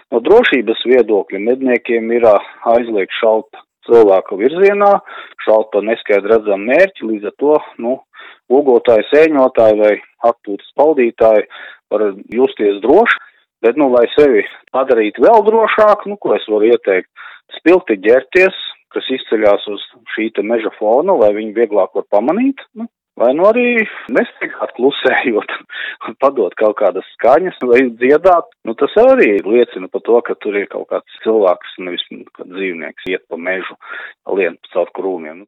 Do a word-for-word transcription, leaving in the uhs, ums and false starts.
No drošības viedokļa medniekiem ir aizliegt šaut cilvēku virzienā, šaut pa neskaidri redzamu mērķi, līdz ar to, nu, ogotāji, sēņotāji vai atpūtas paldītāji var justies droši, bet, nu, lai sevi padarītu vēl drošāku, nu, ko es varu ieteikt, spilgti ģerties, kas izceļās uz šī te meža fona, lai viņi vieglāk var pamanīt, nu, vai nu arī nesteigāt klusējot un padot kaut kādas skaņas vai dziedāt, nu, tas arī liecina par to, ka tur ir kaut kāds cilvēks, nevis dzīvnieks, iet pa mežu, lien caur krūmiem.